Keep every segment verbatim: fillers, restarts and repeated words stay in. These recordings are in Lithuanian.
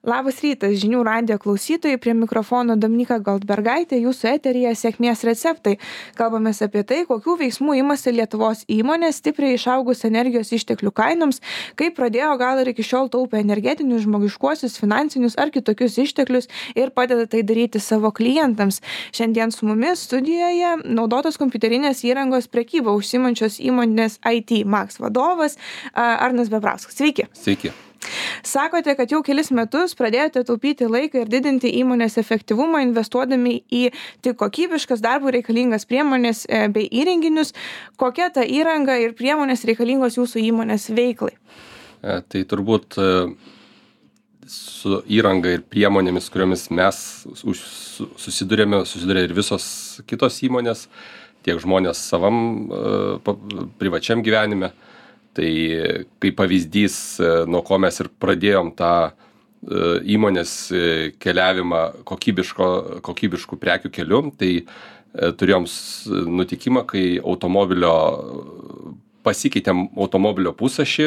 Labas rytas, žinių radijo klausytojai, prie mikrofono Dominyka Goldbergaitė, jūsų eteryje sėkmės receptai. Kalbamės apie tai, kokių veiksmų imasi Lietuvos įmonės stipriai išaugus energijos išteklių kainoms, kaip pradėjo, gal ir iki šiol taupė energetinius, žmogiškuosius, finansinius ar kitokius išteklius ir padeda tai daryti savo klientams. Šiandien su mumis studijoje naudotos kompiuterinės įrangos prekyba užsiimančios įmonės I T Max vadovas Arnas Bebrauskas. Sveiki. Sveiki. Sakote, kad jau kelis metus pradėjote taupyti laiką ir didinti įmonės efektyvumą, investuodami į tik kokybiškas darbų reikalingas priemonės bei įrenginius. Kokia ta įranga ir priemonės reikalingos jūsų įmonės veiklai? Tai turbūt su įranga ir priemonėmis, kuriomis mes susidurėme, susidurė ir visos kitos įmonės, tiek žmonės savam privačiam gyvenime. Tai kaip pavyzdys, nuo ko mes ir pradėjom tą įmonės keliavimą kokybiško, kokybiškų prekių keliu, tai turėjom nutikimą, kai automobilio, pasikeitėm automobilio pusašį,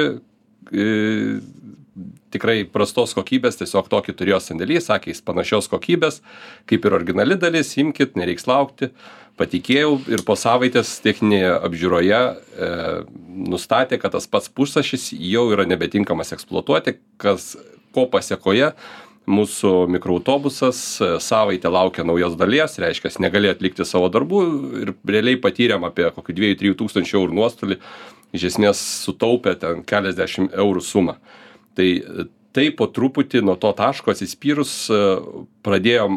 tikrai prastos kokybės, tiesiog tokį turėjo sandėlį, sakė, jis panašios kokybės, kaip ir originali dalis, imkit, nereiks laukti. Patikėjau ir po savaitės techninėje apžiūroje e, nustatė, kad tas pats pusašis jau yra nebetinkamas eksploatuoti, kas ko pasiekoje mūsų mikroautobusas savaitę laukia naujos dalies, reiškia, negalėjo atlikti savo darbų ir realiai patyrėm apie kokių dviejų trijų tūkstančių eurų nuostolį, iš esmės sutaupė ten keliasdešimt eurų sumą. Tai tai po truputį nuo to taško atsispyrus pradėjom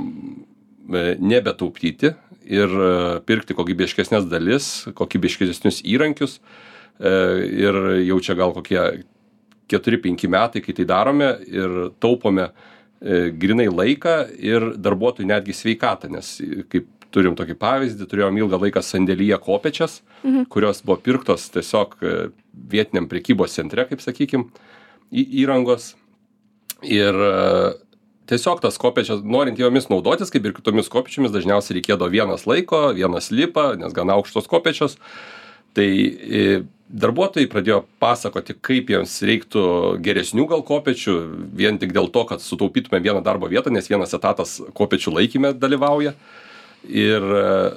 nebetaupyti ir pirkti kokybiškesnės dalis, kokybiškesnius įrankius. Ir jau čia gal kokie keturi penki metai, kai tai darome ir taupome grinai laiką ir darbuotojų netgi sveikatą, nes kaip turim tokį pavyzdį, turėjom ilgą laiką sandėlyje kopėčias, mhm. kurios buvo pirktos tiesiog vietiniam prekybos centre, kaip sakykim, įrangos. Ir tiesiog tas kopėčias, norint jomis naudotis, kaip ir kitomis kopėčiomis, dažniausiai reikėdavo vienas laiko, vienas lipa, nes gana aukštos kopėčios. Tai darbuotojai pradėjo pasakoti, kaip jiems reiktų geresnių gal kopėčių, vien tik dėl to, kad sutaupytume vieną darbo vietą, nes vienas etatas kopėčių laikyme dalyvauja. Ir,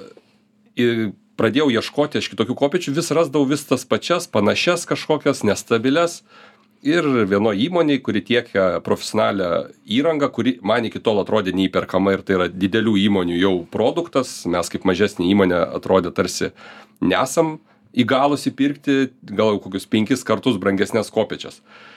ir pradėjau ieškoti aš kitokių kopėčių, vis rasdavau vis tas pačias, panašias kažkokias, nestabilias. Ir vieno įmonėj, kuri tiekia profesionalią įrangą, kuri man iki tol atrodė neįperkama ir tai yra didelių įmonių jau produktas. Mes kaip mažesnė įmonė atrodė tarsi nesam įgalūs įpirkti gal kokius penkis kartus brangesnės kopėčias.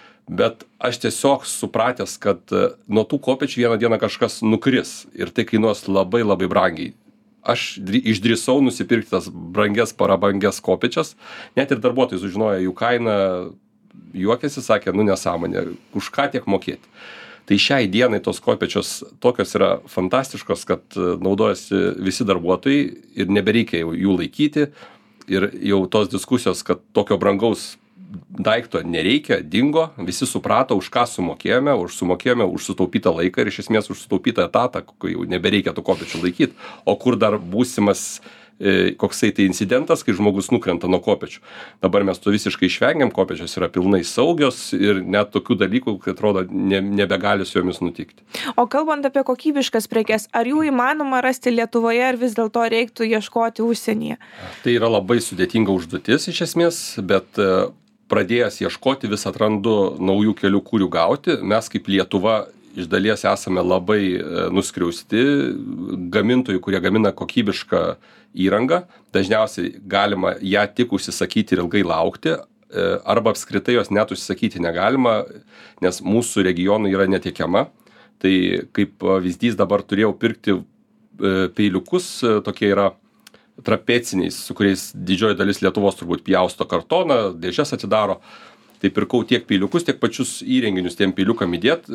Bet aš tiesiog supratęs, kad nuo tų kopėčių vieną dieną kažkas nukris ir tai kainuos labai labai brangiai. Aš išdrįsau nusipirkti tas brangias, parabangias kopėčias, net ir darbuotojai sužinojo jų kainą, juokėsi, sakė, nu nesąmonė, už ką tiek mokėti. Tai šiai dienai tos kopėčios tokios yra fantastiškos, kad naudojasi visi darbuotojai ir nebereikia jų laikyti. Ir jau tos diskusijos, kad tokio brangaus daikto nereikia, dingo, visi suprato, už ką sumokėjome, už sumokėjome už sutaupytą laiką ir iš esmės už sutaupytą etatą, kai jau nebereikia tų kopėčių laikyti. O kur dar būsimas koksai tai incidentas, kai žmogus nukrenta nuo kopėčių. Dabar mes to visiškai išvengiam, kopėčios yra pilnai saugios ir net tokių dalykų, kad atrodo, ne, nebegali su jomis nutikti. O kalbant apie kokybiškas prekes, ar jų įmanoma rasti Lietuvoje ar vis dėlto reiktų ieškoti užsienyje? Tai yra labai sudėtinga užduotis iš esmės, bet pradėjęs ieškoti vis atrandu naujų kelių, kurių gauti. Mes kaip Lietuva iš dalies esame labai nuskriausti gamintojų, kurie gamina kokybišką įrangą. Dažniausiai galima ją tik užsisakyti ir ilgai laukti, arba apskritai jos net užsisakyti negalima, nes mūsų regionui yra netiekiama. Tai kaip pavyzdys dabar turėjau pirkti peiliukus, tokie yra trapeciniais, su kuriais didžioji dalis Lietuvos turbūt pjausto kartoną, dėžes atidaro. Tai pirkau tiek peiliukus, tiek pačius įrenginius tiem peiliukam įdėt,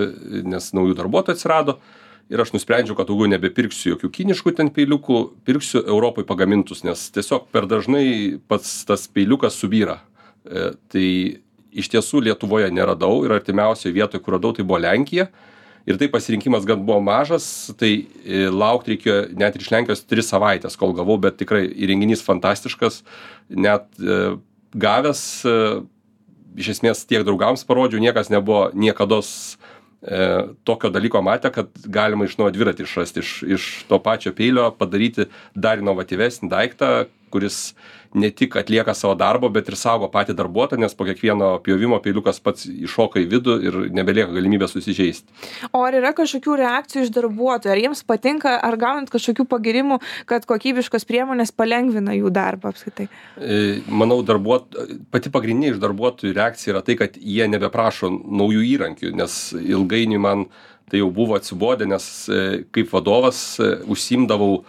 nes naujų darbuotojų atsirado. Ir aš nusprendžiau, kad daugiau nebepirksiu jokių kiniškų ten peiliukų, pirksiu Europai pagamintus, nes tiesiog per dažnai pats tas peiliukas subyra. E, tai iš tiesų Lietuvoje neradau ir artimiausioje vietoje, kur radau, tai buvo Lenkija. Ir tai pasirinkimas gan buvo mažas, tai e, laukti reikėjo net ir iš Lenkijos tris savaitės, kol gavau, bet tikrai įrenginys fantastiškas, net e, gavęs, e, iš esmės tiek draugams parodžiau, niekas nebuvo niekados e, tokio dalyko matę, kad galima iš naujo dviratį išrasti, iš, iš to pačio peilio padaryti dar inovatyvesnį daiktą, kuris ne tik atlieka savo darbo, bet ir saugo patį darbuotoją, nes po kiekvieno pjovimo peiliukas pats iššoka į vidų ir nebelieka galimybės susižeisti. O ar yra kažkokių reakcijų iš darbuotojų? Ar jiems patinka, ar gaunat kažkokių pagirimų, kad kokybiškos priemonės palengvina jų darbą apskritai? Manau, darbuot... pati pagrindinė iš darbuotojų reakcija yra tai, kad jie nebeprašo naujų įrankių, nes ilgainiui man tai jau buvo atsibodę, nes kaip vadovas užsiimdavau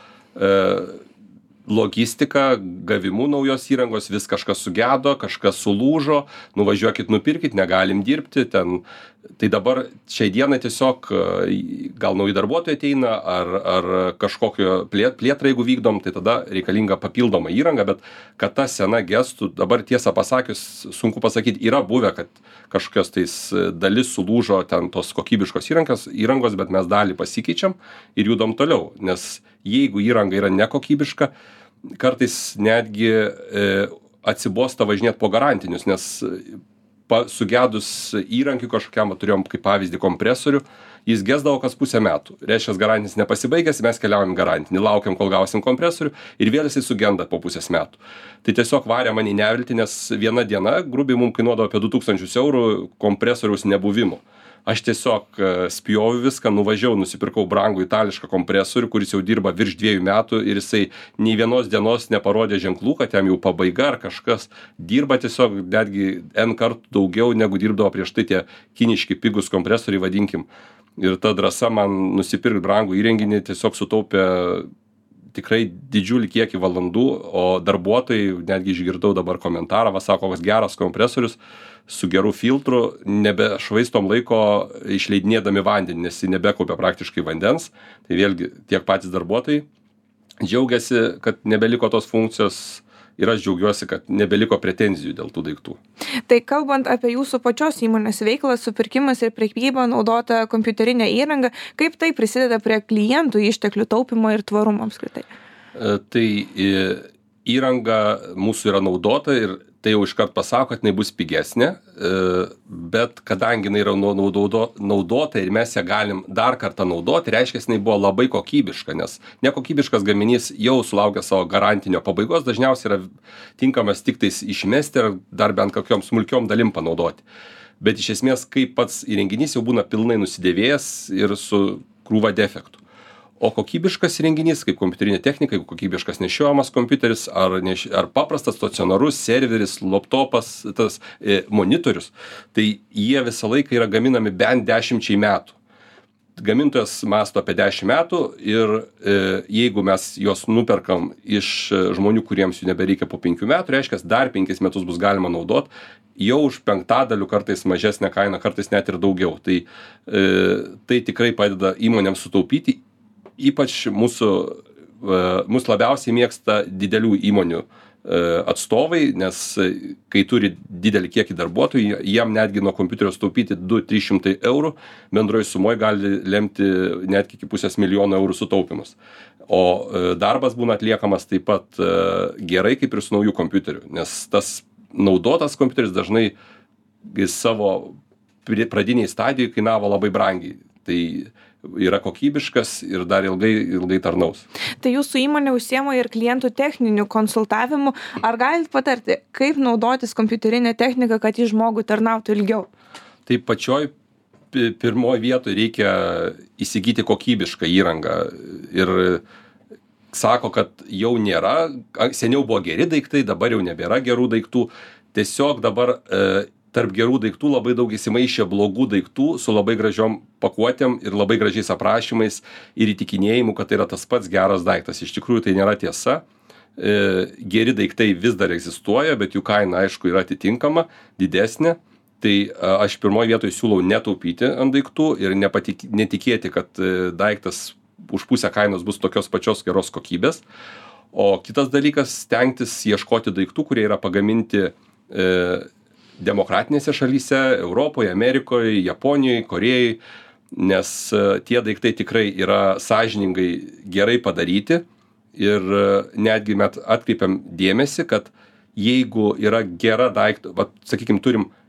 logistika, gavimu naujos įrangos, vis kažkas sugedo, kažkas sulūžo, nuvažiuokit, nupirkit, negalim dirbti ten. Tai dabar šiai dienai tiesiog gal nauji darbuotojai ateina, ar, ar kažkokio plėtrą, jeigu vykdom, tai tada reikalinga papildoma įranga, bet kad ta sena gestų, dabar tiesą pasakius, sunku pasakyti, yra buvę, kad kažkokios tais dalis sulūžo ten tos kokybiškos įrangos, įrangos, bet mes dalį pasikeičiam ir judom toliau, nes jeigu įranga yra nekokybiška, kartais netgi e, atsibosta važinėti po garantinius, nes pa, sugedus įrankių kažkokiam, turėjom kaip pavyzdį kompresorių, jis gesdavo kas pusę metų. Reiškia, garantinis nepasibaigęs, mes keliaujam garantinį, laukiam, kol gausim kompresorių ir vėl jisai sugenda po pusės metų. Tai tiesiog varė mane į neviltį, nes viena diena grubiai mums kainuodavo apie du tūkstančius eurų kompresoriaus nebuvimo. Aš tiesiog spjoviu viską, nuvažiavau, nusipirkau brangų itališką kompresorių, kuris jau dirba virš dviejų metų ir jisai nei vienos dienos neparodė ženklų, kad jam jau pabaiga ar kažkas. Dirba tiesiog netgi N kartų daugiau, negu dirbdavo prieš tai tie kiniški pigus kompresoriai, vadinkim. Ir ta drąsa man nusipirkti brangų įrenginį tiesiog sutaupė tikrai didžiulį kiekį valandų, o darbuotojai, netgi išgirdau dabar komentarą, va sako, koks geras kompresorius su geru filtru, nebešvaistom laiko išleidinėdami vandenį, nes jis nebekaupia praktiškai vandens. Tai vėlgi tiek patys darbuotojai džiaugiasi, kad nebeliko tos funkcijos ir aš džiaugiuosi, kad nebeliko pretenzijų dėl tų daiktų. Tai kalbant apie jūsų pačios įmonės veiklą, supirkimas ir prekyba naudota kompiuterinė įranga, kaip tai prisideda prie klientų išteklių taupimo ir tvarumo apskritai? E, tai įranga mūsų yra naudota ir tai jau iškart pasako, kad jinai bus pigesnė, bet kadangi jinai yra naudota ir mes ją galim dar kartą naudoti, reiškia, jinai buvo labai kokybiška, nes nekokybiškas gaminys jau sulaukia savo garantinio pabaigos, dažniausiai yra tinkamas tik tais išmesti ir dar bent kokiom smulkiom dalim panaudoti. Bet iš esmės, kaip pats įrenginys jau būna pilnai nusidėvėjęs ir su krūva defektų. O kokybiškas įrenginys, kaip kompiuterinė technika, jeigu kokybiškas nešiojamas kompiuteris ar, neš, ar paprastas stacionarus serveris, laptopas, tas e, monitorius, tai jie visą laiką yra gaminami bent dešimčiai metų. Gamintojas mąsto apie dešimt metų ir e, jeigu mes juos nuperkam iš žmonių, kuriems jų nebereikia po penkių metų, reiškia, dar penkis metus bus galima naudoti, jau už penktadalių kartais mažesnę kainą, kartais net ir daugiau. Tai, e, tai tikrai padeda įmonėms sutaupyti. Ypač mūsų, mūsų labiausiai mėgsta didelių įmonių atstovai, nes kai turi didelį kiekį darbuotojų, jiem netgi nuo kompiuterio staupyti du trys šimtai eurų, bendroje sumoje gali lemti netgi iki pusės milijono eurų sutaupimus. O darbas būna atliekamas taip pat gerai kaip ir su naujų kompiuteriu, nes tas naudotas kompiuteris dažnai savo pradiniai stadijai kainavo labai brangiai. Tai yra kokybiškas ir dar ilgai, ilgai tarnaus. Tai jūsų įmonė užsiema ir klientų techninių konsultavimų. Ar galite patarti, kaip naudotis kompiuterinę techniką, kad į žmogų tarnautų ilgiau? Tai pačioj pirmoje vietoje reikia įsigyti kokybišką įrangą. Ir sako, kad jau nėra, seniau buvo geri daiktai, dabar jau nebėra gerų daiktų. Tiesiog dabar e, tarp gerų daiktų labai daug įsimaišė blogų daiktų su labai gražiom pakuotėm ir labai gražiais aprašymais ir įtikinėjimu, kad tai yra tas pats geras daiktas. Iš tikrųjų tai nėra tiesa. E, geri daiktai vis dar egzistuoja, bet jų kaina, aišku, yra atitinkama, didesnė. Tai a, aš pirmoje vietoje siūlau netaupyti ant daiktų ir nepatik, netikėti, kad e, daiktas už pusę kainos bus tokios pačios geros kokybės. O kitas dalykas – stengtis ieškoti daiktų, kurie yra pagaminti e, demokratinėse šalyse, Europoje, Amerikoje, Japonijoje, Korėjai, nes tie daiktai tikrai yra sąžiningai gerai padaryti ir netgi mes atkreipiam dėmesį, kad jeigu yra gera daiktų, va, sakykime, turim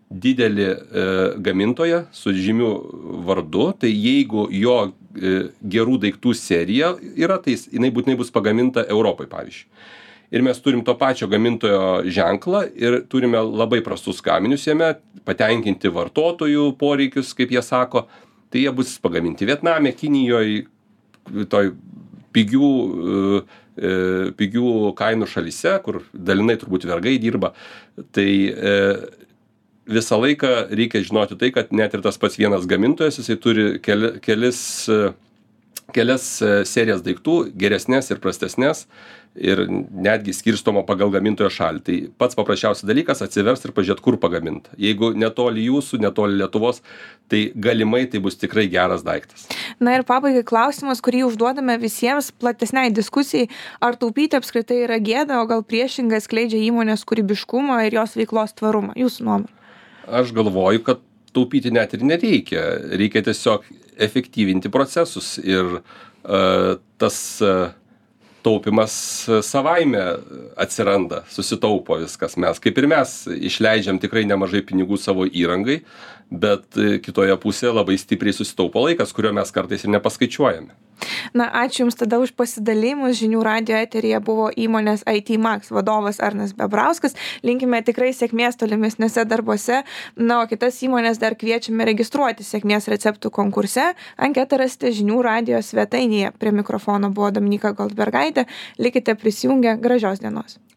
didelį e, gamintoją su žymiu vardu, tai jeigu jo e, gerų daiktų serija yra, tai jinai būtinai bus pagaminta Europai, pavyzdžiui. Ir mes turim to pačio gamintojo ženklą ir turime labai prastus gaminius jame, patenkinti vartotojų poreikius, kaip jie sako, tai jie bus pagaminti Vietname, Kinijoje, toj pigių, e, pigių kainų šalyse, kur dalinai turbūt vergai dirba. Tai e, visą laiką reikia žinoti tai, kad net ir tas pats vienas gamintojas, jisai turi keli, kelis, kelias serijas daiktų, geresnės ir prastesnės, ir netgi skirstoma pagal gamintojo šalį. Tai pats paprasčiausias dalykas atsiverst ir pažiūrėti, kur pagaminta. Jeigu netoli jūsų, netoli Lietuvos, tai galimai tai bus tikrai geras daiktas. Na ir pabaigai klausimas, kurį užduodame visiems platesniai diskusijai, ar taupyti apskritai yra gėda, o gal priešingai skleidžia įmonės kūrybiškumą ir jos veiklos tvarumą. Jūsų nuomonė? Aš galvoju, kad taupyti net ir nereikia. Reikia tiesiog efektyvinti procesus ir uh, tas uh, taupimas savaime atsiranda, susitaupo viskas. Mes, kaip ir mes, išleidžiam tikrai nemažai pinigų savo įrangai, bet kitoje pusėje labai stipriai susitaupo laikas, kurio mes kartais ir nepaskaičiuojame. Na, ačiū Jums tada už pasidalimus. Žinių radijo eteryje buvo įmonės I T Max vadovas Arnas Bebrauskas. Linkime tikrai sėkmės tolimesnėse darbuose. Na, o kitas įmonės dar kviečiame registruoti sėkmės receptų konkurse. Anketą rasite žinių radijo svetainėje. Prie mikrofono buvo Dominyka Goldbergaitė. Likite prisijungę. Gražios dienos.